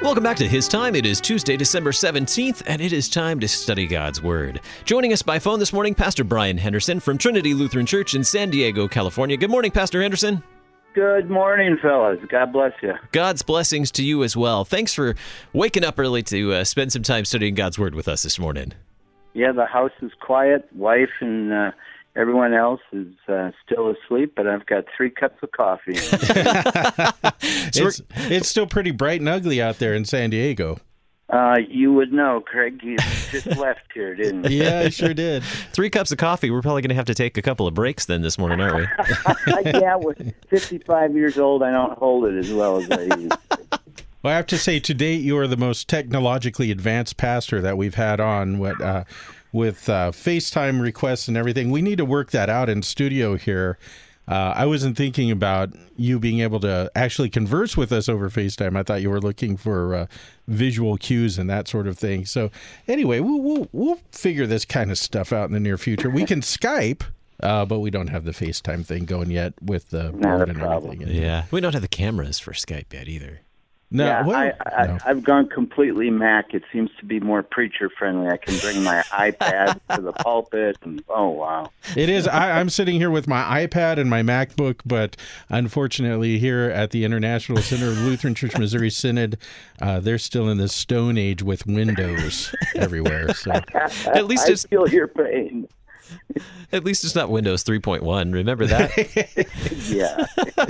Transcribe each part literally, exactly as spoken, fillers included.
Welcome back to His Time. It is Tuesday, December seventeenth, and it is time to study God's Word. Joining us by phone this morning, Pastor Brian Henderson from Trinity Lutheran Church in San Diego, California. Good morning, Pastor Henderson. Good morning, fellas. God bless you. God's blessings to you as well. Thanks for waking up early to uh, spend some time studying God's Word with us this morning. Yeah, the house is quiet. Wife and uh, everyone else is uh, still asleep, but I've got three cups of coffee. it's, it's still pretty bright and ugly out there in San Diego. Uh, you would know, Craig. You just left here, didn't you? Yeah, I sure did. Three cups of coffee. We're probably going to have to take a couple of breaks then this morning, aren't we? Yeah, with fifty-five years old, I don't hold it as well as I used to. Well, I have to say, to date, you are the most technologically advanced pastor that we've had on what, uh, with uh, FaceTime requests and everything. We need to work that out in studio here. Uh, I wasn't thinking about you being able to actually converse with us over FaceTime. I thought you were looking for uh, visual cues and that sort of thing. So anyway, we'll, we'll, we'll figure this kind of stuff out in the near future. We can Skype, uh, but we don't have the FaceTime thing going yet with the board and everything. Yeah, we don't have the cameras for Skype yet either. No, yeah, well, I, I, no. I've gone completely Mac. It seems to be more preacher-friendly. I can bring my iPad to the pulpit, and oh, wow. It is. I, I'm sitting here with my iPad and my MacBook, but unfortunately here at the International Center of Lutheran Church Missouri Synod, uh, they're still in the Stone Age with Windows everywhere. So at least I it's, feel your pain. At least it's not Windows three point one. Remember that? Yeah.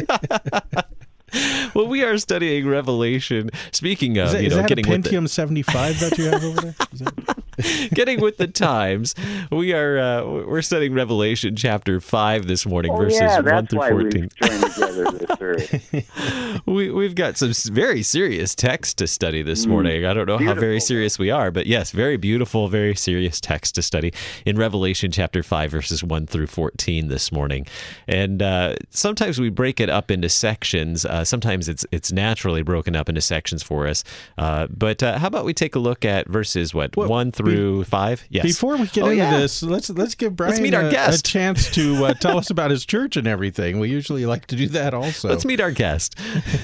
Well, we are studying Revelation. Speaking of, is that, you is know, that getting a with the, Pentium seventy-five that you have over there? Is that... getting with the times, we are uh, we're studying Revelation chapter five this morning, Oh, verses yeah, one that's through why fourteen. we've joined together this early. We we've got some very serious text to study this morning. I don't know Beautiful. how very serious we are, but yes, very beautiful, very serious text to study in Revelation chapter five, verses one through fourteen this morning. And uh, sometimes we break it up into sections. Uh, sometimes it's it's naturally broken up into sections for us. Uh, but uh, how about we take a look at verses what Well, one through five? Yes. Before we get Oh, into yeah. this, let's let's give Brian Let's meet our a, guest. a chance to uh, tell us about his church and everything. We usually like to do that also. Let's meet our guest.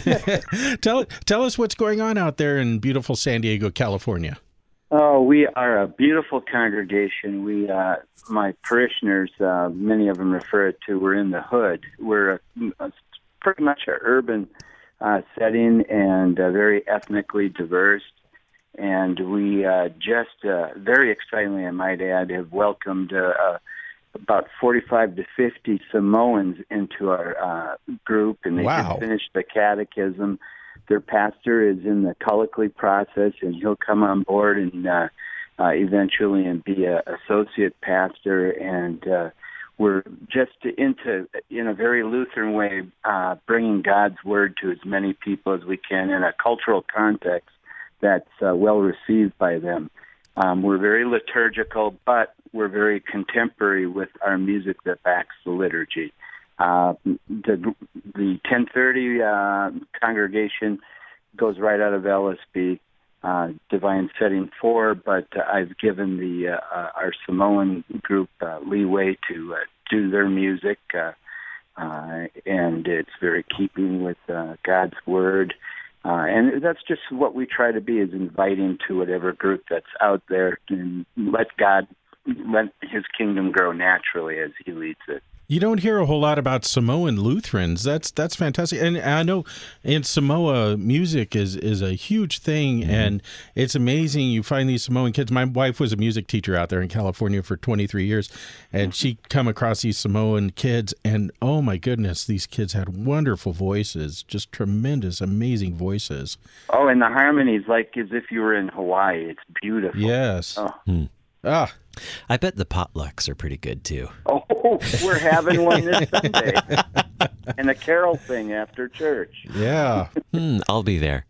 tell tell us what's going on out there in beautiful San Diego, California. Oh, we are a beautiful congregation. We, uh, my parishioners, uh, many of them refer it to, we're in the hood. We're a, a, pretty much an urban uh, setting and uh, very ethnically diverse. And we uh, just, uh, very excitingly, I might add, have welcomed uh, uh, about forty-five to fifty Samoans into our uh, group, and they Wow. just finished the catechism. Their pastor is in the colloquy process, and he'll come on board and uh, uh, eventually and be a associate pastor. And uh, we're just into, in a very Lutheran way, uh, bringing God's word to as many people as we can in a cultural context that's uh, well received by them. Um, we're very liturgical, but we're very contemporary with our music that backs the liturgy. Uh, the the ten thirty uh, congregation goes right out of L S B, uh, Divine Setting four, but uh, I've given the uh, uh, our Samoan group uh, leeway to uh, do their music, uh, uh, and it's very keeping with uh, God's Word. Uh, and that's just what we try to be, is inviting to whatever group that's out there, and let God, let His kingdom grow naturally as He leads it. You don't hear a whole lot about Samoan Lutherans. That's that's fantastic. And I know in Samoa, music is, is a huge thing, mm-hmm. and it's amazing. You find these Samoan kids. My wife was a music teacher out there in California for twenty-three years, and she'd come across these Samoan kids, and oh my goodness, these kids had wonderful voices, just tremendous, amazing voices. Oh, and the harmonies, like as if you were in Hawaii. It's beautiful. Yes. Oh. Hmm. Ah. I bet the potlucks are pretty good, too. Oh, we're having one this Sunday. And a carol thing after church. Yeah. Hmm, I'll be there.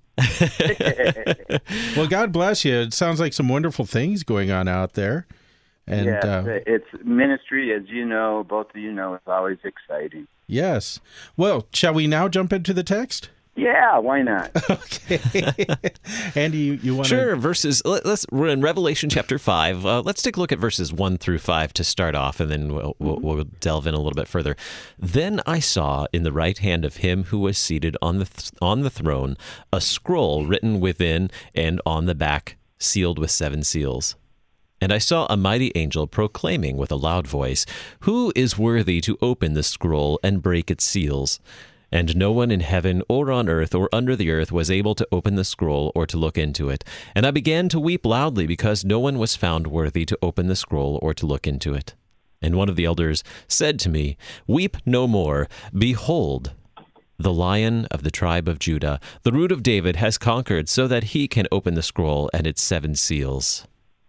Well, God bless you. It sounds like some wonderful things going on out there. And yes, uh, it's ministry, as you know, both of you know, is always exciting. Yes. Well, shall we now jump into the text? Yeah, why not? Okay. Andy, you, you want to? Sure. Verses. Let, let's. We're in Revelation chapter five. Uh, let's take a look at verses one through five to start off, and then we'll, we'll, we'll delve in a little bit further. Then I saw in the right hand of him who was seated on the th- on the throne a scroll written within and on the back, sealed with seven seals. And I saw a mighty angel proclaiming with a loud voice, "Who is worthy to open the scroll and break its seals?" And no one in heaven or on earth or under the earth was able to open the scroll or to look into it. And I began to weep loudly because no one was found worthy to open the scroll or to look into it. And one of the elders said to me, "Weep no more. Behold, the Lion of the tribe of Judah, the Root of David, has conquered so that he can open the scroll and its seven seals."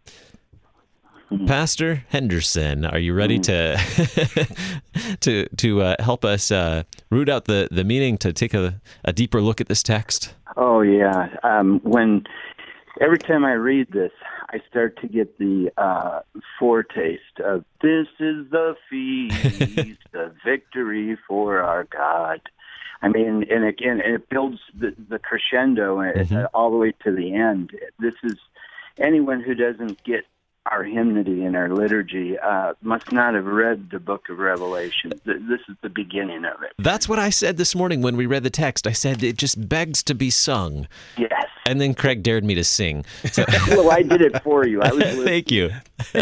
Pastor Henderson, are you ready to to to uh, help us uh, root out the, the meaning, to take a, a deeper look at this text? Oh, yeah. Um, when every time I read this, I start to get the uh, foretaste of this is the feast of victory for our God. I mean, and again, it builds the, the crescendo mm-hmm. uh, all the way to the end. This is anyone who doesn't get our hymnody and our liturgy uh, must not have read the book of Revelation. This is the beginning of it. That's what I said this morning when we read the text. I said it just begs to be sung. Yes. And then Craig dared me to sing. So well, I did it for you. I was Thank you.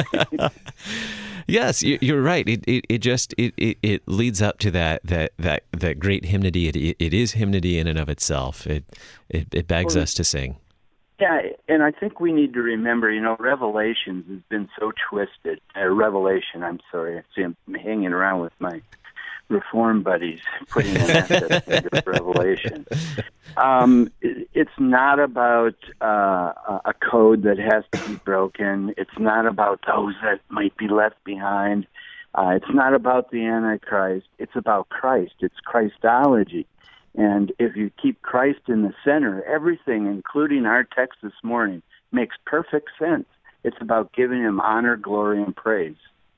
Yes, you're right. It it, it just it, it, it leads up to that that that, that great hymnody. It, it is hymnody in and of itself. It it, it begs well, us to sing. Yeah, and I think we need to remember, you know, Revelations has been so twisted. Uh, Revelation, I'm sorry. I see I'm hanging around with my Reform buddies putting an S into Revelation. Um, it, it's not about uh, a code that has to be broken. It's not about those that might be left behind. Uh, it's not about the Antichrist. It's about Christ. It's Christology. And if you keep Christ in the center, everything, including our text this morning, makes perfect sense. It's about giving him honor, glory, and praise.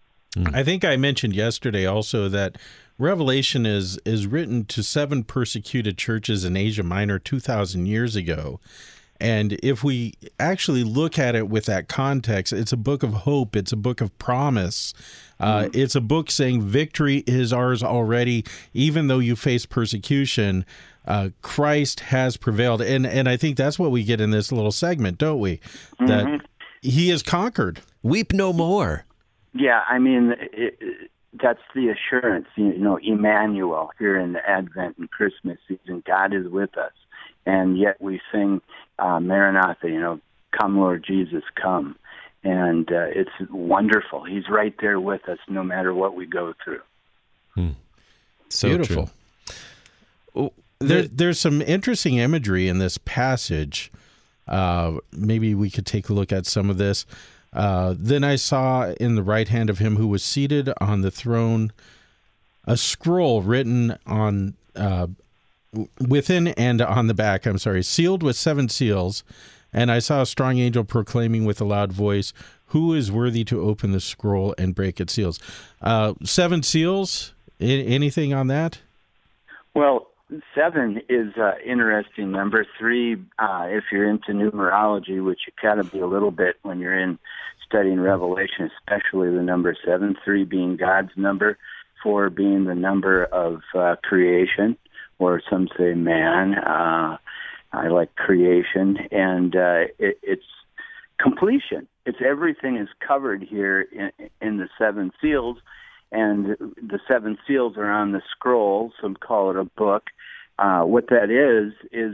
I think I mentioned yesterday also that Revelation is is written to seven persecuted churches in Asia Minor two thousand years ago. And if we actually look at it with that context, it's a book of hope. It's a book of promise. Uh, mm-hmm. It's a book saying victory is ours already, even though you face persecution. Uh, Christ has prevailed. And and I think that's what we get in this little segment, don't we? Mm-hmm. That he has conquered. Weep no more. Yeah, I mean, it, it, that's the assurance, you know, Emmanuel here in the Advent and Christmas season. God is with us. And yet we sing uh, Maranatha, you know, come Lord Jesus, come. And uh, it's wonderful. He's right there with us no matter what we go through. Hmm. So beautiful. True. There, there's some interesting imagery in this passage. Uh, maybe we could take a look at some of this. Uh, then I saw in the right hand of him who was seated on the throne a scroll written on uh, within and on the back, I'm sorry, sealed with seven seals. And I saw a strong angel proclaiming with a loud voice, "Who is worthy to open the scroll and break its seals?" Uh, seven seals, I- anything on that? Well, seven is an interesting number. Three, uh, if you're into numerology, which you gotta be a little bit when you're in studying Revelation, especially the number seven, three being God's number, four being the number of uh, creation, or some say man. Uh, I like creation, and uh, it, it's completion. It's everything is covered here in, in the seven seals, and the seven seals are on the scroll. Some call it a book. Uh, what that is is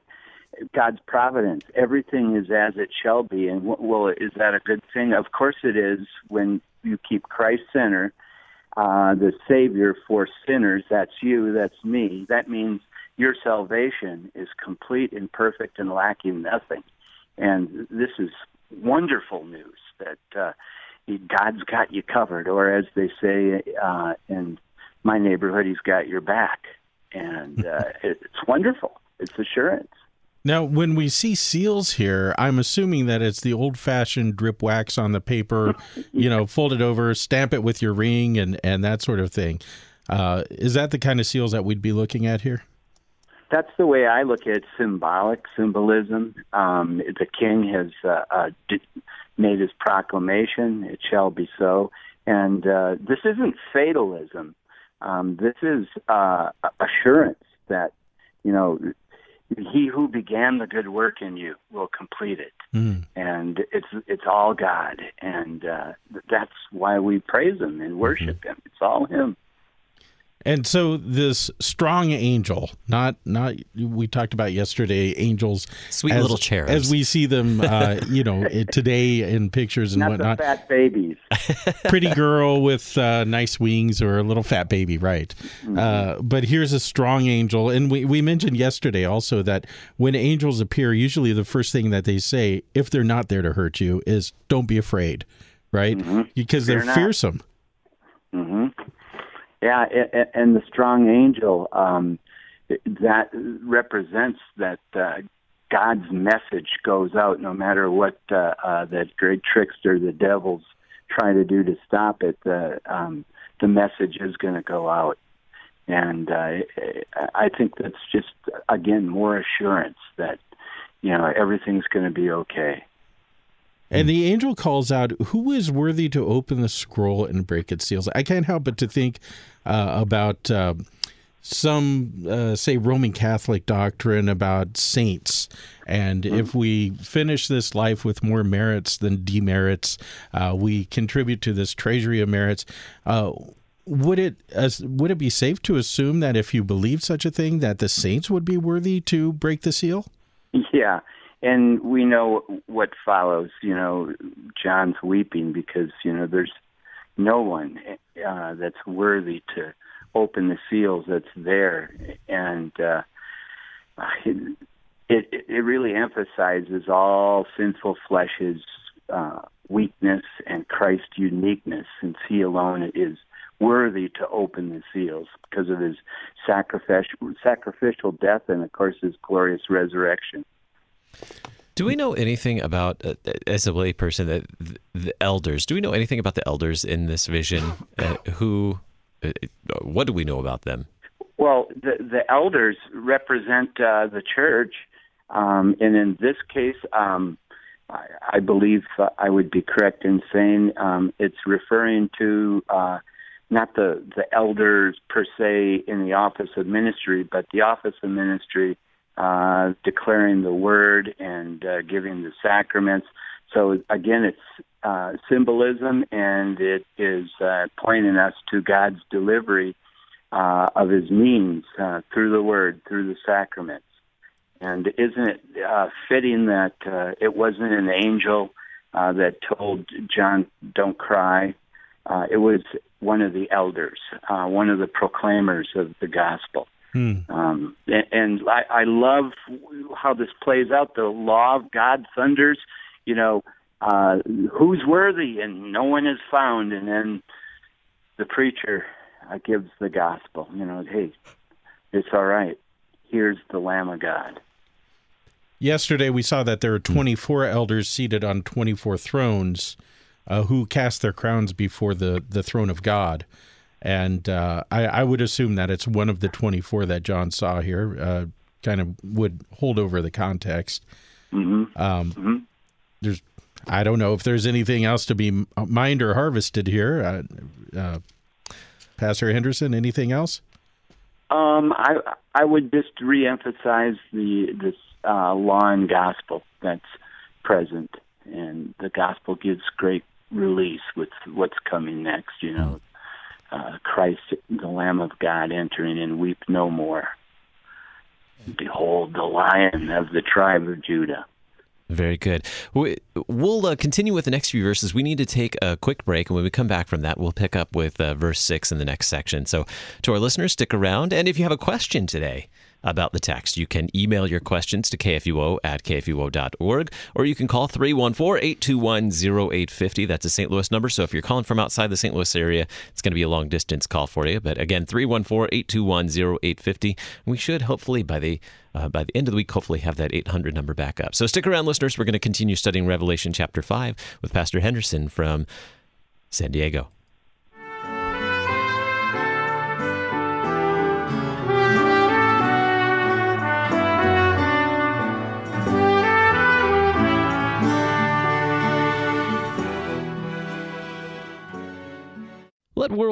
God's providence. Everything is as it shall be, and well, is that a good thing? Of course it is. When you keep Christ center, uh, the Savior for sinners. That's you. That's me. That means your salvation is complete and perfect and lacking nothing. And this is wonderful news that uh, God's got you covered, or as they say uh, in my neighborhood, He's got your back. And uh, it's wonderful. It's assurance. Now, when we see seals here, I'm assuming that it's the old-fashioned drip wax on the paper, you know, fold it over, stamp it with your ring, and, and that sort of thing. Uh, is that the kind of seals that we'd be looking at here? that's the way I look at it, symbolic symbolism. Um, the king has uh, uh, d- made his proclamation, it shall be so. And uh, this isn't fatalism. Um, this is uh, assurance that, you know, he who began the good work in you will complete it. Mm. And it's it's all God. And uh, that's why we praise him and worship mm-hmm. him. It's all him. And so this strong angel, not not we talked about yesterday, angels, sweet as, little cherubs, as we see them, uh, you know, today in pictures and not whatnot. The fat babies, pretty girl with uh, nice wings, or a little fat baby, right? Mm-hmm. Uh, but here's a strong angel, and we we mentioned yesterday also that when angels appear, usually the first thing that they say, if they're not there to hurt you, is "Don't be afraid," right? Mm-hmm. Because they're, they're fearsome. Mm-hmm. Yeah, and the strong angel, um, that represents that uh, God's message goes out no matter what uh, uh, that great trickster, the devil's trying to do to stop it. Uh, um, the message is going to go out. And uh, I think that's just, again, more assurance that, you know, everything's going to be okay. And the angel calls out, who is worthy to open the scroll and break its seals? I can't help but to think uh, about uh, some, uh, say, Roman Catholic doctrine about saints. And mm-hmm. if we finish this life with more merits than demerits, uh, we contribute to this treasury of merits. Uh, would it uh, would it be safe to assume that if you believe such a thing, that the saints would be worthy to break the seal? Yeah. And we know what follows. You know, John's weeping because, you know, there's no one uh, that's worthy to open the seals that's there. And uh, it, it, it really emphasizes all sinful flesh's uh, weakness and Christ's uniqueness, since he alone is worthy to open the seals because of his sacrificial, sacrificial death and, of course, his glorious resurrection. Do we know anything about, uh, as a lay person, that the elders, do we know anything about the elders in this vision? Uh, who, uh, what do we know about them? Well, the, the elders represent uh, the church, um, and in this case, um, I, I believe uh, I would be correct in saying um, it's referring to uh, not the, the elders per se in the office of ministry, but the office of ministry Uh, declaring the word and uh, giving the sacraments. So again, it's uh, symbolism, and it is uh, pointing us to God's delivery uh, of his means uh, through the word, through the sacraments. And isn't it uh, fitting that uh, it wasn't an angel uh, that told John, don't cry? Uh, it was one of the elders, uh, one of the proclaimers of the gospel. Hmm. Um, and and I, I love how this plays out. The law of God thunders, you know, uh, who's worthy, and no one is found. And then the preacher uh, gives the gospel, you know, hey, it's all right. Here's the Lamb of God. Yesterday we saw that there are twenty-four elders seated on twenty-four thrones uh, who cast their crowns before the, the throne of God. And uh, I, I would assume that it's one of the twenty-four that John saw here, uh, kind of would hold over the context. Mm-hmm. Um, mm-hmm. There's, I don't know if there's anything else to be mined or harvested here. Uh, uh, Pastor Henderson, anything else? Um, I I would just reemphasize the this uh, law and gospel that's present, and the gospel gives great release with what's coming next. You know. Uh, Christ, the Lamb of God, entering in, weep no more. Behold, the Lion of the tribe of Judah. Very good. We'll uh, continue with the next few verses. We need to take a quick break, and when we come back from that, we'll pick up with uh, verse six in the next section. So to our listeners, stick around. And if you have a question today about the text, you can email your questions to k f u o at k f u o dot org, or you can call three one four, eight two one, zero eight five zero. That's a Saint Louis number, so if you're calling from outside the Saint Louis area, it's going to be a long-distance call for you. But again, three one four, eight two one, zero eight five zero. We should hopefully, by the uh, by the end of the week, hopefully have that eight hundred number back up. So stick around, listeners. We're going to continue studying Revelation chapter five with Pastor Henderson from San Diego.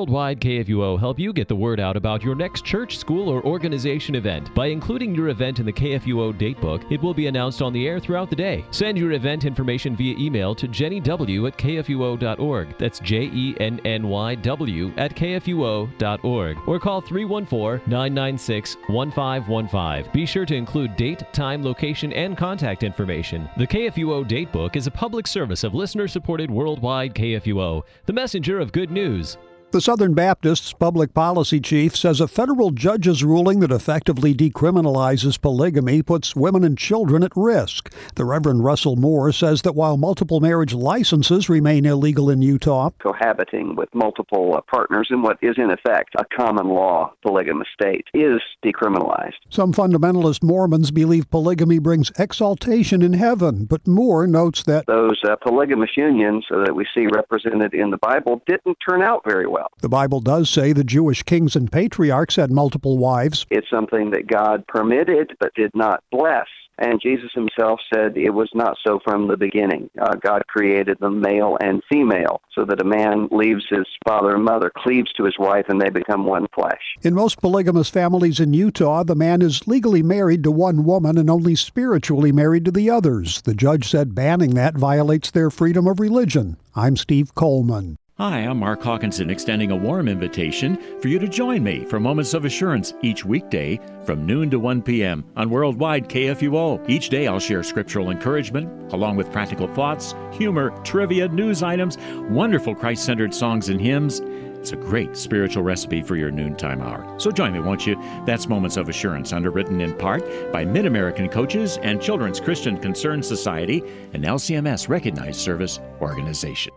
Worldwide K F U O help you get the word out about your next church, school, or organization event. By including your event in the K F U O Datebook, it will be announced on the air throughout the day. Send your event information via email to jenny w at k f u o dot org. That's J E N N Y W at k f u o dot org. Or call three one four, nine nine six, one five one five. Be sure to include date, time, location, and contact information. The K F U O Datebook is a public service of listener-supported Worldwide K F U O, the messenger of good news. The Southern Baptist's public policy chief says a federal judge's ruling that effectively decriminalizes polygamy puts women and children at risk. The Reverend Russell Moore says that while multiple marriage licenses remain illegal in Utah, cohabiting with multiple uh, partners in what is in effect a common law polygamous state is decriminalized. Some fundamentalist Mormons believe polygamy brings exaltation in heaven, but Moore notes that those uh, polygamous unions uh, that we see represented in the Bible didn't turn out very well. The Bible does say the Jewish kings and patriarchs had multiple wives. It's something that God permitted but did not bless. And Jesus himself said it was not so from the beginning. Uh, God created them male and female so that a man leaves his father and mother, cleaves to his wife, and they become one flesh. In most polygamous families in Utah, the man is legally married to one woman and only spiritually married to the others. The judge said banning that violates their freedom of religion. I'm Steve Coleman. Hi, I'm Mark Hawkinson, extending a warm invitation for you to join me for Moments of Assurance each weekday from noon to one p.m. on Worldwide K F U O. Each day I'll share scriptural encouragement, along with practical thoughts, humor, trivia, news items, wonderful Christ-centered songs and hymns. It's a great spiritual recipe for your noontime hour. So join me, won't you? That's Moments of Assurance, underwritten in part by Mid-American Coaches and Children's Christian Concern Society, an L C M S-recognized service organization.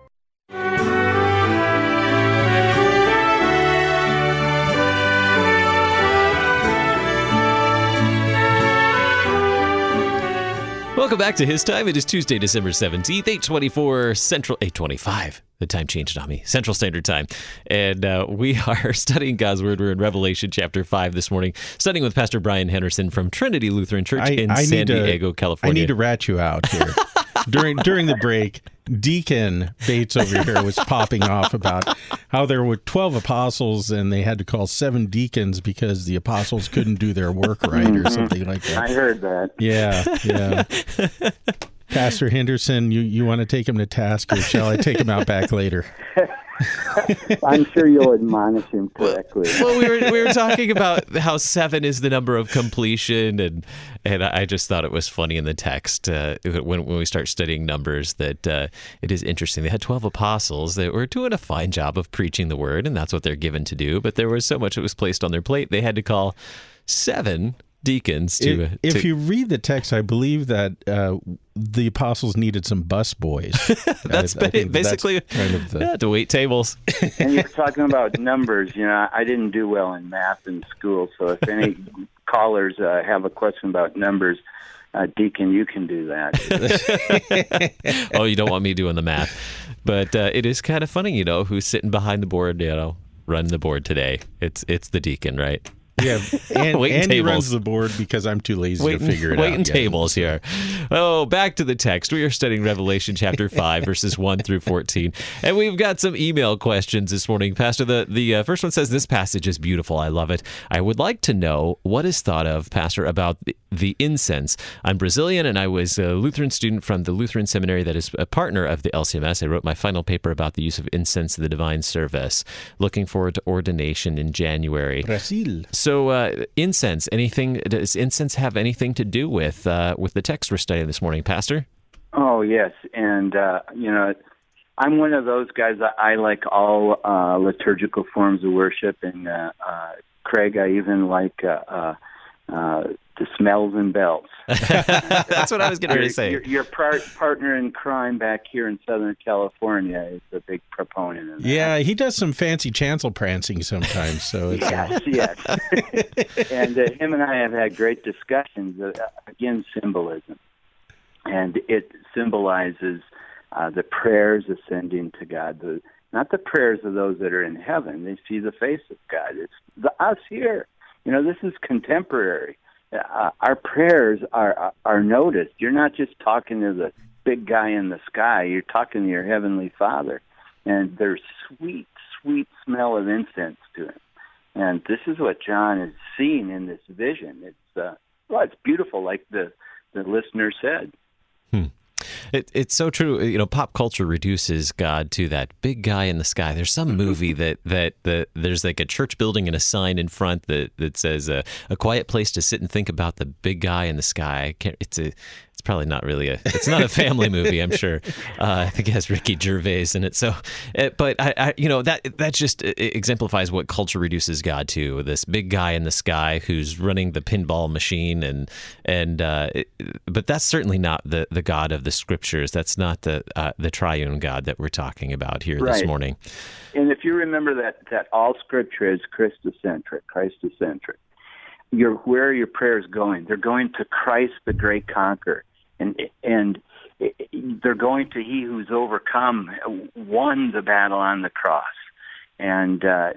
Welcome back to His Time. It is Tuesday, December seventeenth, eight twenty-four Central, eight twenty-five. The time changed on me. Central Standard Time. And uh, we are studying God's Word. We're in Revelation chapter five this morning, studying with Pastor Brian Henderson from Trinity Lutheran Church I, in I San Diego, to, California. I need to rat you out here. during during the break, Deacon Bates over here was popping off about how there were twelve apostles and they had to call seven deacons because the apostles couldn't do their work right or something like that. I heard that. Yeah, yeah. Pastor Henderson, you, you want to take him to task, or shall I take him out back later? I'm sure you'll admonish him correctly. Well, we were we were talking about how seven is the number of completion, and and I just thought it was funny in the text uh, when when we start studying numbers that uh, it is interesting. They had twelve apostles that were doing a fine job of preaching the word, and that's what they're given to do. But there was so much that was placed on their plate, they had to call seven deacons to. If, if to, you read the text, I believe that uh, the apostles needed some bus boys. that's I, I basically that's kind of the, yeah, to wait tables. And you're talking about numbers. You know, I didn't do well in math in school, so if any callers uh, have a question about numbers, uh, Deacon, you can do that. Oh, you don't want me doing the math, but uh, it is kind of funny, you know, who's sitting behind the board, you know, running the board today. It's it's the deacon, right? Yeah, and Andy runs the board because I'm too lazy waiting, to figure it waiting out. Waiting tables here. Oh, back to the text. We are studying Revelation chapter five, verses one through fourteen. And we've got some email questions this morning. Pastor, the, the uh, first one says, this passage is beautiful. I love it. I would like to know what is thought of, Pastor, about the, the incense. I'm Brazilian, and I was a Lutheran student from the Lutheran Seminary that is a partner of the L C M S. I wrote my final paper about the use of incense in the divine service. Looking forward to ordination in January. Brazil. So, So uh, incense, anything, does incense have anything to do with uh, with the text we're studying this morning, Pastor? Oh, yes. And, uh, you know, I'm one of those guys that I like all uh, liturgical forms of worship. And, uh, uh, Craig, I even like uh, uh, uh, the smells and bells. That's what I was getting ready to say. Your, your par- partner in crime back here in Southern California is a big proponent of that. Yeah, he does some fancy chancel prancing sometimes. So it's yes, uh... yes. And uh, him and I have had great discussions. Uh, again, symbolism, and it symbolizes uh, the prayers ascending to God. The, not the prayers of those that are in heaven. They see the face of God. It's the, us here. You know, this is contemporary. Uh, our prayers are are noticed. You're not just talking to the big guy in the sky. You're talking to your Heavenly Father. And they're sweet, sweet smell of incense to him. And this is what John is seeing in this vision. It's uh, well, it's beautiful, like the, the listener said. Hmm. It, it's so true. You know, pop culture reduces God to that big guy in the sky. There's some movie that that, that there's like a church building and a sign in front that, that says uh, a quiet place to sit and think about the big guy in the sky. I can't, it's a It's probably not really a. It's not a family movie, I'm sure. Uh, I think it has Ricky Gervais in it. So, uh, but I, I, you know, that that just exemplifies what culture reduces God to. This big guy in the sky who's running the pinball machine, and and uh, it, but that's certainly not the, the God of the Scriptures. That's not the uh, the triune God that we're talking about here right. this morning. And if you remember that that all Scripture is Christocentric, Christocentric. Your where are your prayers going? They're going to Christ, the great conqueror. And and they're going to He who's overcome, won the battle on the cross, and uh,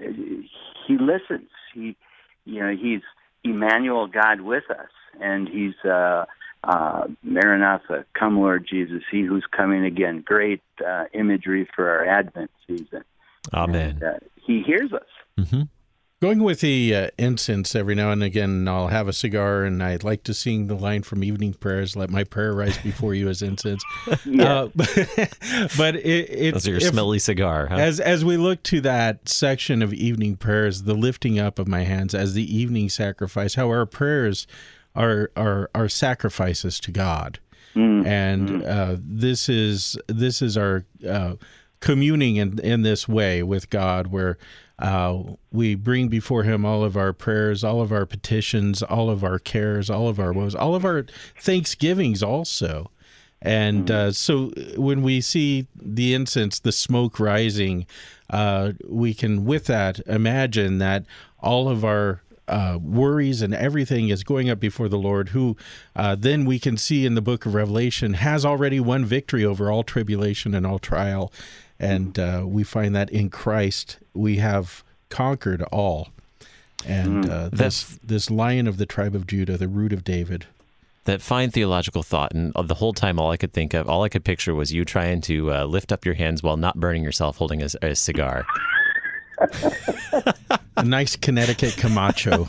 He listens. He, you know, He's Emmanuel, God with us, and He's uh, uh, Maranatha, come Lord Jesus, He who's coming again. Great uh, imagery for our Advent season. Amen. And, uh, he hears us. Mm-hmm. Going with the uh, incense every now and again, I'll have a cigar, and I like to sing the line from Evening Prayers, "Let my prayer rise before you as incense." Yeah. Uh, but but it, it, Those are your if, smelly cigar, huh? As as we look to that section of Evening Prayers, the lifting up of my hands as the evening sacrifice, how our prayers are are, are sacrifices to God, Mm. and Mm. uh, this is this is our uh, communing in in this way with God, where Uh, we bring before Him all of our prayers, all of our petitions, all of our cares, all of our woes, all of our thanksgivings also. And uh, so when we see the incense, the smoke rising, uh, we can with that imagine that all of our uh, worries and everything is going up before the Lord, who uh, then we can see in the book of Revelation has already won victory over all tribulation and all trial. And uh, we find that in Christ we have conquered all. And uh, this this Lion of the tribe of Judah, the root of David. That fine theological thought, and the whole time all I could think of, all I could picture was you trying to uh, lift up your hands while not burning yourself holding a, a cigar. A nice Connecticut Camacho.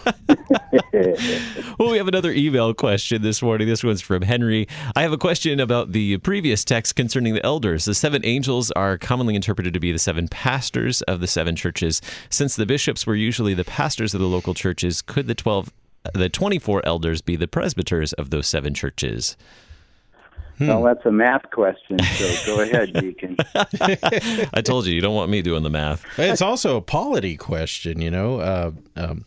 Well, we have another email question this morning. This one's from Henry. I have a question about the previous text concerning the elders. The seven angels are commonly interpreted to be the seven pastors of the seven churches. Since the bishops were usually the pastors of the local churches, could the twelve, the twenty-four elders be the presbyters of those seven churches? Hmm. Well, that's a math question, so go ahead, Deacon. I told you, you don't want me doing the math. It's also a polity question, you know. Uh, um,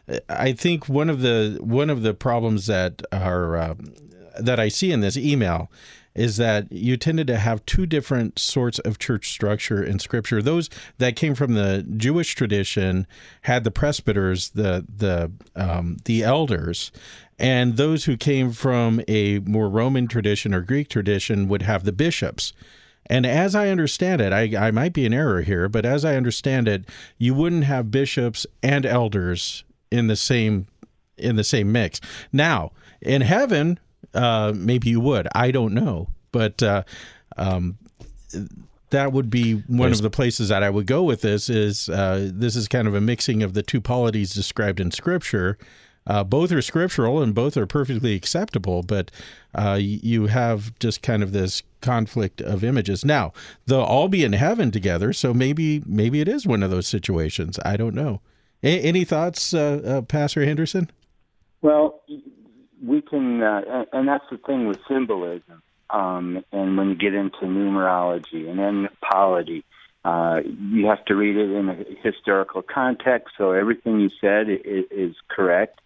I think one of the one of the problems that are uh, that I see in this email is that you tended to have two different sorts of church structure in Scripture. Those that came from the Jewish tradition had the presbyters, the the um, the elders. And those who came from a more Roman tradition or Greek tradition would have the bishops. And as I understand it, I, I might be in error here, but as I understand it, you wouldn't have bishops and elders in the same in the same mix. Now, in heaven, uh, maybe you would. I don't know, but uh, um, that would be one There's... of the places that I would go with this. Is uh, this is kind of a mixing of the two polities described in Scripture. Uh, both are scriptural and both are perfectly acceptable, but uh, you have just kind of this conflict of images. Now, they'll all be in heaven together, so maybe maybe it is one of those situations. I don't know. A- any thoughts, uh, uh, Pastor Henderson? Well, we can, uh, and that's the thing with symbolism. Um, and when you get into numerology and then polity, uh, you have to read it in a historical context, so everything you said is, is correct.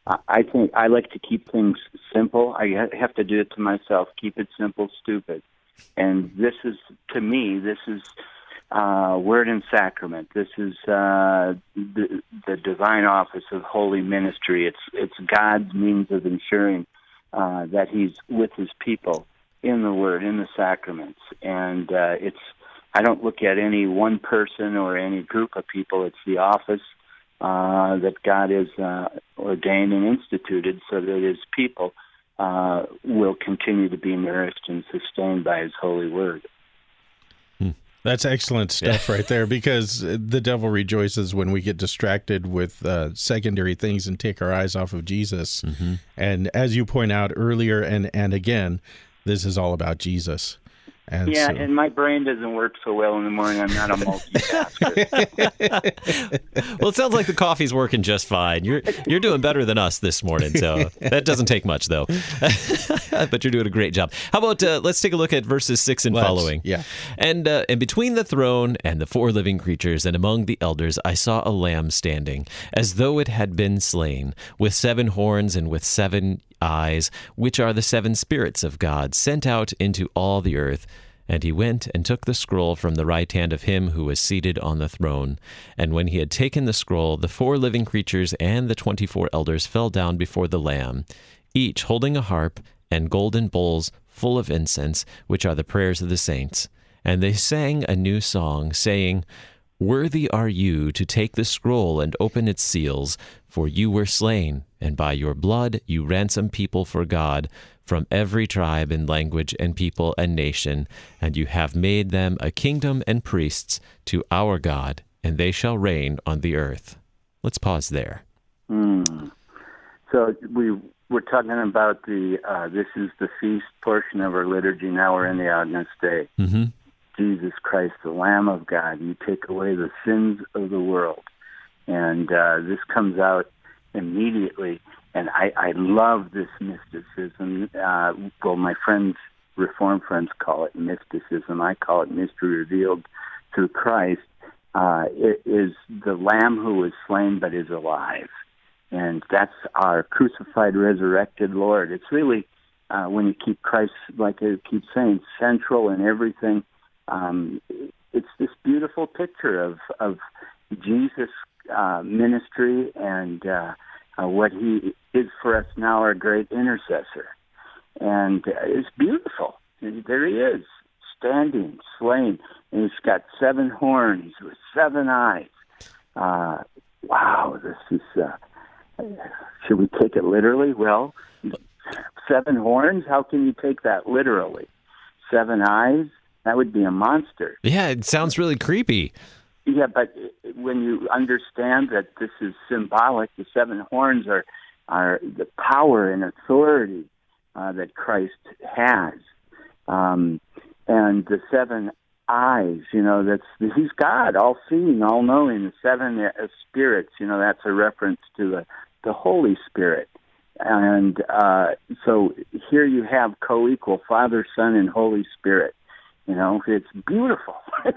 I think I like to keep things simple. I have to do it to myself. Keep it simple, stupid. And this is, to me, this is uh, word and sacrament. This is uh, the, the divine office of holy ministry. It's it's God's means of ensuring uh, that He's with His people in the Word, in the sacraments. And uh, it's I don't look at any one person or any group of people. It's the office Uh, that God has uh, ordained and instituted so that His people uh, will continue to be nourished and sustained by His holy word. Hmm. That's excellent stuff right there, because the devil rejoices when we get distracted with uh, secondary things and take our eyes off of Jesus. Mm-hmm. And as you point out earlier and, and again, this is all about Jesus. And yeah, so, and my brain doesn't work so well in the morning. I'm not a multitasker. Well, it sounds like the coffee's working just fine. You're you're doing better than us this morning, so that doesn't take much, though. But you're doing a great job. How about uh, let's take a look at verses six and Let's, following. yeah. And uh, and between the throne and the four living creatures and among the elders, I saw a lamb standing, as though it had been slain, with seven horns and with seven eyes, which are the seven spirits of God, sent out into all the earth. And he went and took the scroll from the right hand of him who was seated on the throne. And when he had taken the scroll, the four living creatures and the twenty-four elders fell down before the Lamb, each holding a harp and golden bowls full of incense, which are the prayers of the saints. And they sang a new song, saying, Worthy are you to take the scroll and open its seals, for you were slain, and by your blood you ransomed people for God from every tribe and language and people and nation, and you have made them a kingdom and priests to our God, and they shall reign on the earth. Let's pause there. Mm. So we we're talking about the uh, this is the feast portion of our liturgy. Now we're in the Agnus Dei. Mm-hmm. Jesus Christ, the Lamb of God, you take away the sins of the world. And uh, this comes out immediately. And I, I love this mysticism. Uh, well, my friends, Reformed friends, call it mysticism. I call it mystery revealed through Christ. Uh, it is the Lamb who was slain but is alive. And that's our crucified, resurrected Lord. It's really, uh, when you keep Christ, like I keep saying, central in everything. Um, it's this beautiful picture of of Jesus' uh, ministry and uh, uh, what he is for us now, our great intercessor. And uh, it's beautiful. And there he is, standing, slain, and he's got seven horns with seven eyes. Uh, wow, this is, uh, should we take it literally? Well, seven horns, how can you take that literally? Seven eyes? That would be a monster. Yeah, it sounds really creepy. Yeah, but when you understand that this is symbolic, the seven horns are are the power and authority uh, that Christ has, um, and the seven eyes. You know, that's he's God, all-seeing, all-knowing. The seven uh, spirits. You know, that's a reference to the the Holy Spirit. And uh, so here you have co-equal Father, Son, and Holy Spirit. You know, it's beautiful.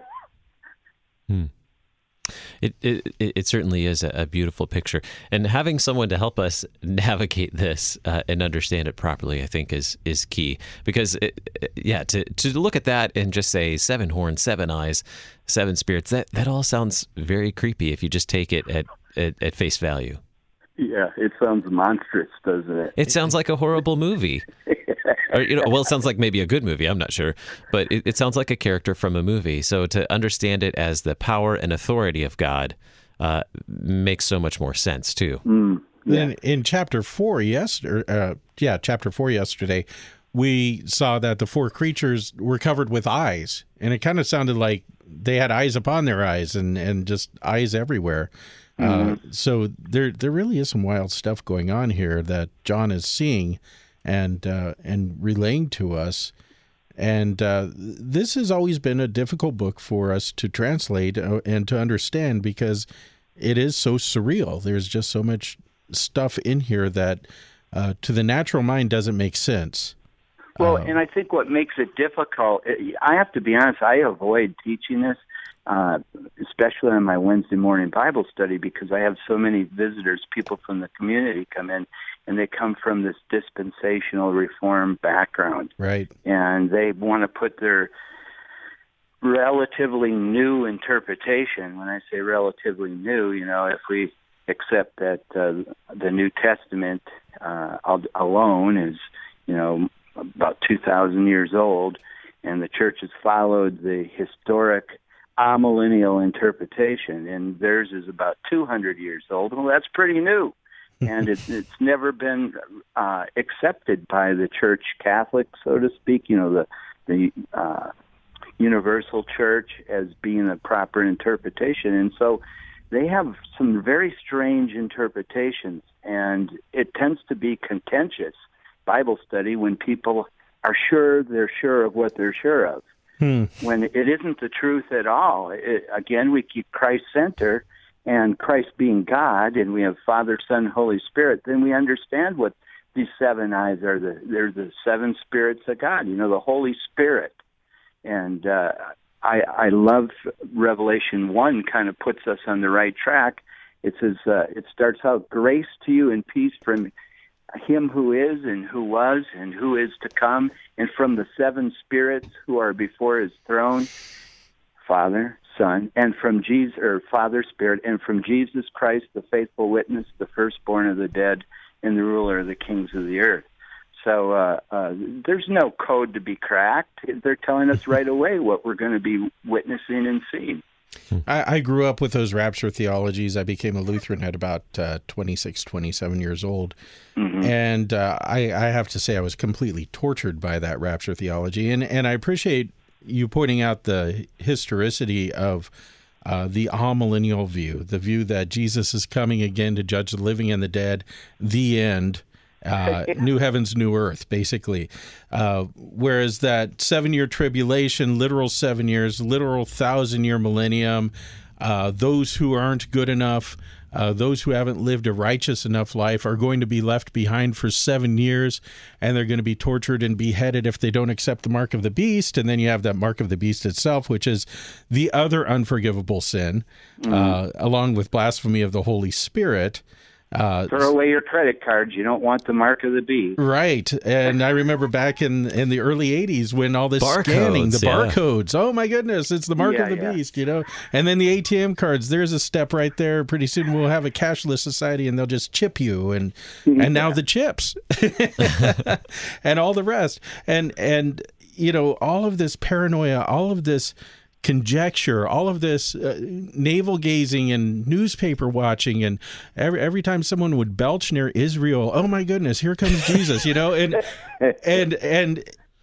hmm. It, it it certainly is a beautiful picture, and having someone to help us navigate this uh, and understand it properly, I think, is is key. Because it, it, yeah, to to look at that and just say seven horns, seven eyes, seven spirits, that that all sounds very creepy if you just take it at at, at face value. Yeah, it sounds monstrous, doesn't it? It sounds like a horrible movie. Or, you know, well, it sounds like maybe a good movie. I'm not sure, but it, it sounds like a character from a movie. So to understand it as the power and authority of God uh, makes so much more sense too. Mm, yeah. Then in chapter four, yes, or, uh, yeah, chapter four yesterday, we saw that the four creatures were covered with eyes, and it kind of sounded like they had eyes upon their eyes, and, and just eyes everywhere. Mm-hmm. Uh, so there, there really is some wild stuff going on here that John is seeing and uh, and relaying to us. And uh, this has always been a difficult book for us to translate and to understand because it is so surreal. There's just so much stuff in here that uh, to the natural mind doesn't make sense. Well, um, and I think what makes it difficult, I have to be honest, I avoid teaching this, uh, especially on my Wednesday morning Bible study, because I have so many visitors, people from the community come in, and they come from this dispensational reform background. Right. And they want to put their relatively new interpretation. When I say relatively new, you know, if we accept that uh, the New Testament uh, alone is, you know, about two thousand years old, and the church has followed the historic amillennial interpretation, and theirs is about two hundred years old. Well, that's pretty new. And it, it's never been uh, accepted by the Church Catholic, so to speak. You know, the the uh, universal church as being a proper interpretation. And so they have some very strange interpretations, and it tends to be contentious Bible study when people are sure they're sure of what they're sure of. Hmm. When it isn't the truth at all. It, again, we keep Christ center, and Christ being God, and we have Father, Son, Holy Spirit, then we understand what these seven eyes are. The, they're the seven spirits of God, you know, the Holy Spirit. And uh, I, I love Revelation one kind of puts us on the right track. It says, uh, it starts out, grace to you and peace from him who is and who was and who is to come, and from the seven spirits who are before his throne, Father, Son, and from Jesus, or Father, Spirit, and from Jesus Christ, the faithful witness, the firstborn of the dead, and the ruler of the kings of the earth. So uh, uh, there's no code to be cracked. They're telling us right away what we're going to be witnessing and seeing. I, I grew up with those rapture theologies. I became a Lutheran at about uh, twenty-six, twenty-seven years old. Mm-hmm. And uh, I, I have to say I was completely tortured by that rapture theology. And, and I appreciate you pointing out the historicity of uh, the amillennial view, the view that Jesus is coming again to judge the living and the dead, the end. Uh, new heavens, new earth, basically. Uh, whereas that seven-year tribulation, literal seven years, literal thousand-year millennium, uh, those who aren't good enough, uh, those who haven't lived a righteous enough life are going to be left behind for seven years, and they're going to be tortured and beheaded if they don't accept the mark of the beast. And then you have that mark of the beast itself, which is the other unforgivable sin, mm-hmm. uh, along with blasphemy of the Holy Spirit. Uh, Throw away your credit cards. You don't want the mark of the beast. Right. And I remember back in, in the early eighties when all this barcodes, scanning, the yeah. barcodes, oh my goodness, it's the mark yeah, of the yeah. beast, you know. And then the A T M cards, there's a step right there. Pretty soon we'll have a cashless society and they'll just chip you. And and yeah. now the chips and all the rest. And, and, you know, all of this paranoia, all of this conjecture, all of this uh, navel gazing and newspaper watching, and every every time someone would belch near Israel, oh my goodness, here comes Jesus, you know, and and and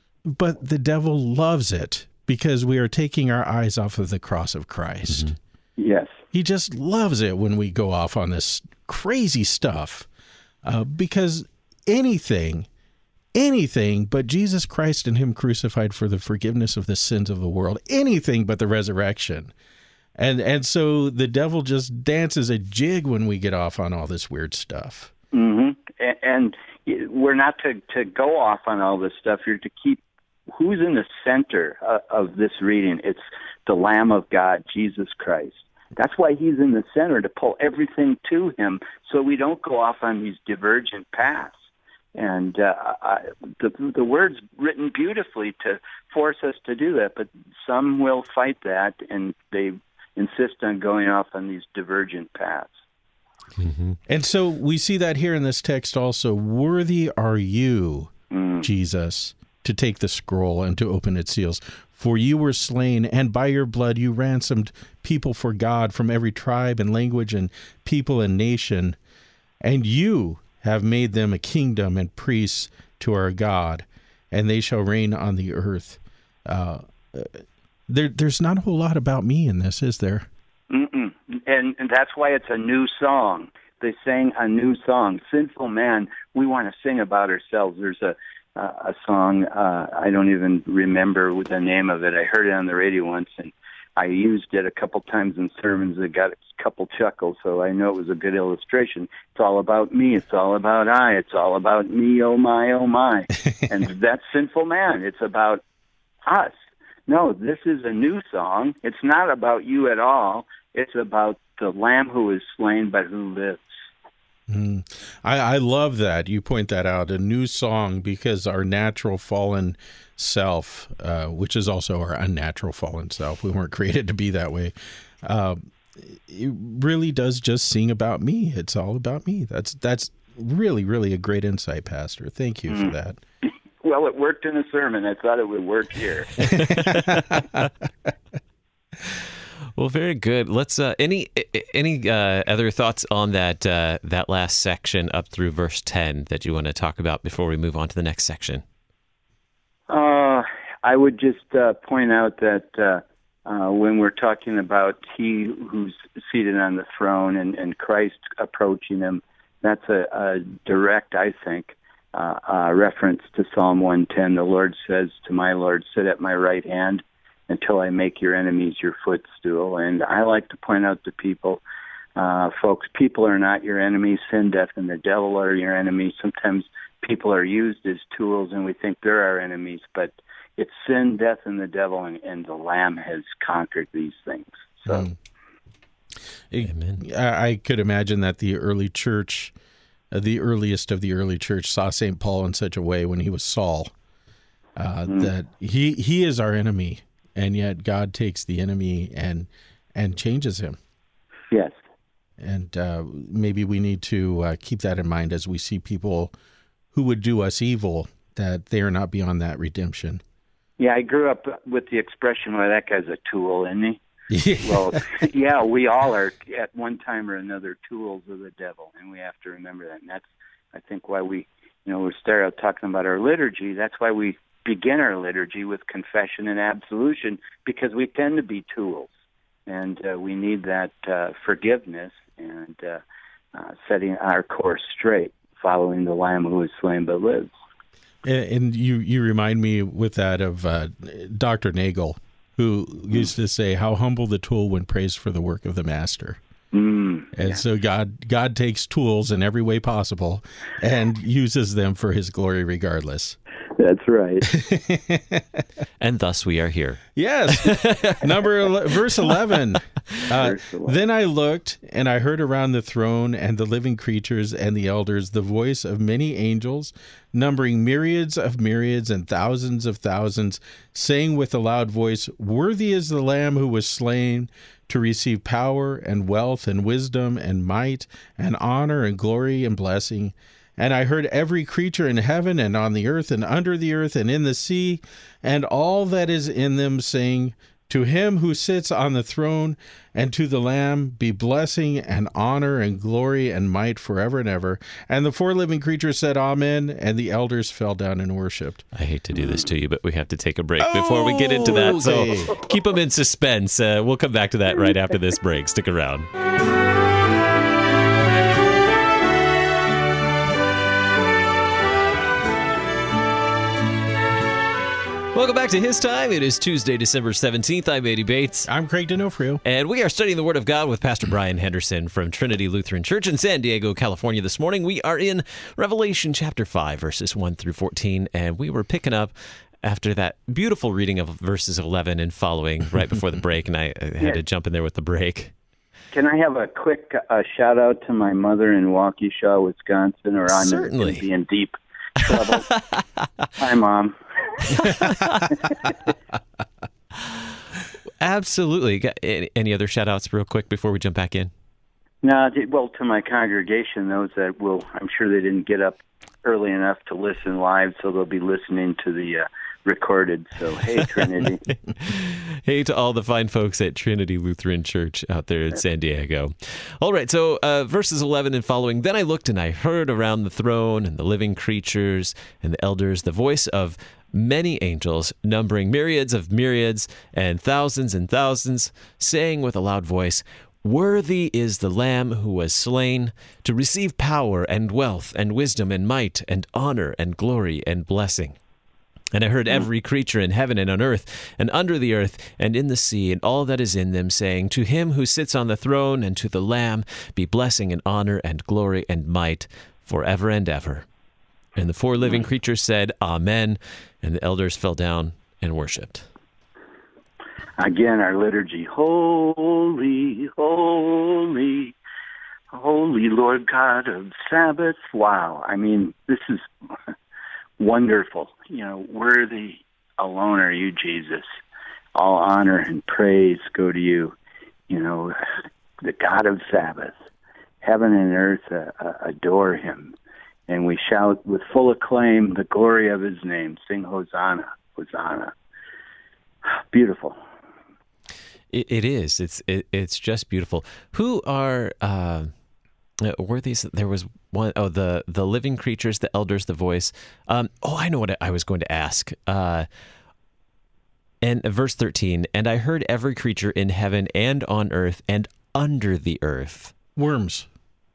but the devil loves it because we are taking our eyes off of the cross of Christ. Mm-hmm. Yes, he just loves it when we go off on this crazy stuff, uh, because anything. Anything but Jesus Christ and him crucified for the forgiveness of the sins of the world. Anything but the resurrection. And and so the devil just dances a jig when we get off on all this weird stuff. Mm-hmm. And, and we're not to, to go off on all this stuff. You're to keep who's in the center of this reading. It's the Lamb of God, Jesus Christ. That's why he's in the center, to pull everything to him so we don't go off on these divergent paths. And uh, I, the the word's written beautifully to force us to do that, but some will fight that, and they insist on going off on these divergent paths. Mm-hmm. And so we see that here in this text also. Worthy are you, mm. Jesus, to take the scroll and to open its seals. For you were slain, and by your blood you ransomed people for God from every tribe and language and people and nation. And you have made them a kingdom and priests to our God, and they shall reign on the earth. Uh, there, there's not a whole lot about me in this, is there? Mm-mm. And, and that's why it's a new song. They sang a new song. Sinful man, we want to sing about ourselves. There's a uh, a song, uh, I don't even remember the name of it. I heard it on the radio once, and I used it a couple times in sermons that got a couple chuckles, so I know it was a good illustration. It's all about me. It's all about I. It's all about me, oh my, oh my. And that's Sinful Man. It's about us. No, this is a new song. It's not about you at all. It's about the Lamb who is slain but who lives. Mm. I, I love that. You point that out, a new song, because our natural fallen self, uh, which is also our unnatural fallen self, we weren't created to be that way, uh, it really does just sing about me. It's all about me. That's that's really, really a great insight, Pastor. Thank you mm. for that. Well, it worked in a sermon. I thought it would work here. Well, very good. Let's. Uh, any any uh, other thoughts on that uh, that last section up through verse ten that you want to talk about before we move on to the next section? Uh, I would just uh, point out that uh, uh, when we're talking about he who's seated on the throne and, and Christ approaching him, that's a, a direct, I think, uh, uh, reference to Psalm one ten. The Lord says to my Lord, sit at my right hand until I make your enemies your footstool. And I like to point out to people, uh, folks, people are not your enemies. Sin, death, and the devil are your enemies. Sometimes people are used as tools and we think they're our enemies, but it's sin, death, and the devil, and, and the Lamb has conquered these things. So, mm. Amen. I, I could imagine that the early church, uh, the earliest of the early church, saw Saint Paul in such a way when he was Saul, uh, mm. that he he is our enemy, and yet God takes the enemy and and changes him. Yes. And uh, maybe we need to uh, keep that in mind as we see people who would do us evil, that they are not beyond that redemption. Yeah, I grew up with the expression, well, that guy's a tool, isn't he? Yeah. Well, yeah, we all are at one time or another tools of the devil, and we have to remember that. And that's, I think, why we, you know, we start out talking about our liturgy. That's why we begin our liturgy with confession and absolution, because we tend to be tools, and uh, we need that uh, forgiveness and uh, uh, setting our course straight, following the Lamb who is slain but lives. And you, you remind me with that of uh, Doctor Nagel, who used to say, how humble the tool when praised for the work of the master. Mm, and yeah. so God God takes tools in every way possible and uses them for his glory regardless. That's right. And thus we are here. Yes. Number verse eleven. Uh, verse eleven. Then I looked, and I heard around the throne and the living creatures and the elders the voice of many angels, numbering myriads of myriads and thousands of thousands, saying with a loud voice, worthy is the Lamb who was slain to receive power and wealth and wisdom and might and honor and glory and blessing. And I heard every creature in heaven and on the earth and under the earth and in the sea, and all that is in them, saying, to him who sits on the throne and to the Lamb be blessing and honor and glory and might forever and ever. And the four living creatures said, Amen, and the elders fell down and worshipped. I hate to do this to you, but we have to take a break before we get into that. So keep them in suspense. Uh, we'll come back to that right after this break. Stick around. Welcome back to His Time. It is Tuesday, December seventeenth. I'm Eddie Bates. I'm Craig D'Onofrio. And we are studying the Word of God with Pastor Brian Henderson from Trinity Lutheran Church in San Diego, California this morning. We are in Revelation chapter five, verses one through fourteen, and we were picking up after that beautiful reading of verses eleven and following right before the break, and I, I had yeah. to jump in there with the break. Can I have a quick uh, shout-out to my mother in Waukesha, Wisconsin, or I'm Certainly. going to be in deep trouble? Hi, Mom. Absolutely. Got any other shout-outs real quick before we jump back in? No, well, to my congregation, those that will, I'm sure they didn't get up early enough to listen live, so they'll be listening to the uh, recorded. So, hey, Trinity. Hey to all the fine folks at Trinity Lutheran Church out there in San Diego. All right, so uh, verses eleven and following. Then I looked and I heard around the throne and the living creatures and the elders the voice of many angels, numbering myriads of myriads and thousands and thousands, saying with a loud voice, worthy is the Lamb who was slain to receive power and wealth and wisdom and might and honor and glory and blessing. And I heard every creature in heaven and on earth and under the earth and in the sea and all that is in them, saying, to him who sits on the throne and to the Lamb be blessing and honor and glory and might forever and ever. And the four living creatures said, Amen. And the elders fell down and worshipped. Again, our liturgy, holy, holy, holy Lord God of Sabbath. Wow. I mean, this is wonderful. You know, worthy alone are you, Jesus. All honor and praise go to you. You know, the God of Sabbath. Heaven and earth uh, uh, adore him. And we shout with full acclaim the glory of his name. Sing Hosanna, Hosanna. Beautiful. It, it is. It's it, it's just beautiful. Who are uh, were these? There was one. Oh, the the living creatures, the elders, the voice. Um, oh, I know what I was going to ask. Uh, And verse thirteen, and I heard every creature in heaven and on earth and under the earth. Worms.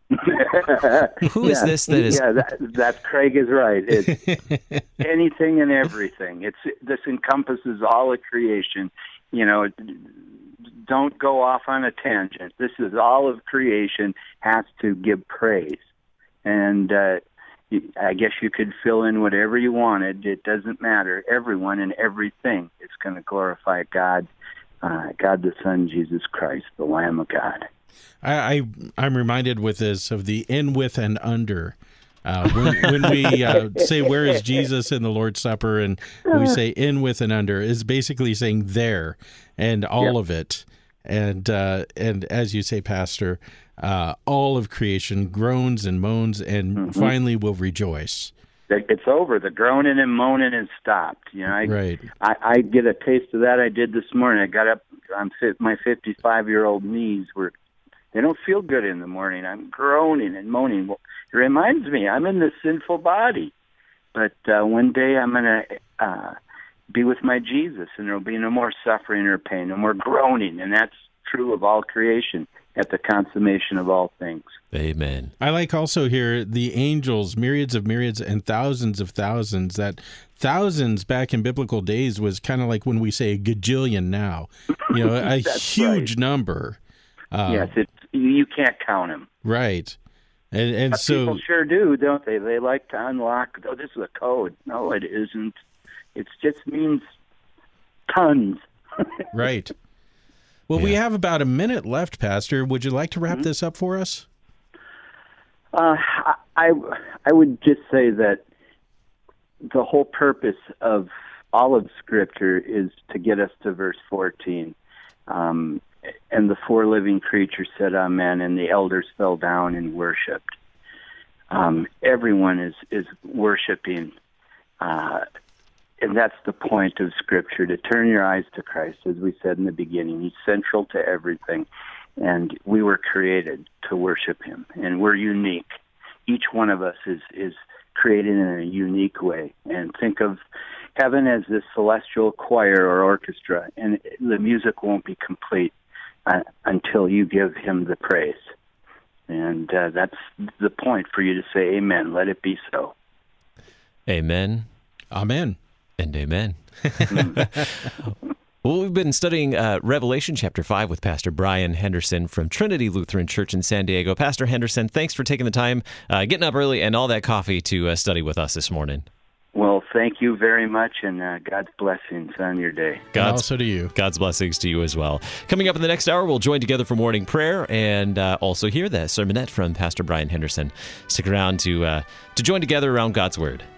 Who is yeah, this that is... Yeah, that, that Craig is right. It's anything and everything. It's This encompasses all of creation. You know, don't go off on a tangent. This is all of creation has to give praise. And uh, I guess you could fill in whatever you wanted. It doesn't matter. Everyone and everything is going to glorify God, uh, God the Son, Jesus Christ, the Lamb of God. I, I I'm reminded with this of the in, with, and under. Uh, when, when we uh, say, where is Jesus in the Lord's Supper, and we say in, with, and under, is basically saying there and all yep. of it. And, uh, and as you say, Pastor, uh, all of creation groans and moans and mm-hmm. finally will rejoice. It's over. The groaning and moaning has stopped. You know, I, right. I, I get a taste of that. I did this morning. I got up on my fifty-five-year-old knees were They don't feel good in the morning. I'm groaning and moaning. Well, it reminds me, I'm in this sinful body. But uh, one day I'm going to uh, be with my Jesus, and there will be no more suffering or pain, no more groaning. And that's true of all creation at the consummation of all things. Amen. I like also here the angels, myriads of myriads and thousands of thousands. That thousands back in biblical days was kind of like when we say a gajillion now. You know, a huge right. number. Uh, yes, it's, you can't count them. Right. And, and but so people sure do, don't they? They like to unlock, oh, this is a code. No, it isn't. It just means tons. Right. Well, yeah. we have about a minute left, Pastor. Would you like to wrap mm-hmm. this up for us? Uh, I, I would just say that the whole purpose of all of Scripture is to get us to verse fourteen. Um, and the four living creatures said, Amen, and the elders fell down and worshipped. Um, everyone is, is worshiping, uh, and that's the point of Scripture, to turn your eyes to Christ, as we said in the beginning. He's central to everything, and we were created to worship Him, and we're unique. Each one of us is, is created in a unique way, and think of heaven as this celestial choir or orchestra, and the music won't be complete uh, until you give Him the praise. And uh, that's the point for you to say, Amen. Let it be so. Amen. Amen. And amen. Well, we've been studying uh, Revelation chapter five with Pastor Brian Henderson from Trinity Lutheran Church in San Diego. Pastor Henderson, thanks for taking the time, uh, getting up early, and all that coffee to uh, study with us this morning. Well, thank you very much, and uh, God's blessings on your day. God's, and also to you. God's blessings to you as well. Coming up in the next hour, we'll join together for morning prayer and uh, also hear the sermonette from Pastor Brian Henderson. Stick around to uh, to join together around God's Word.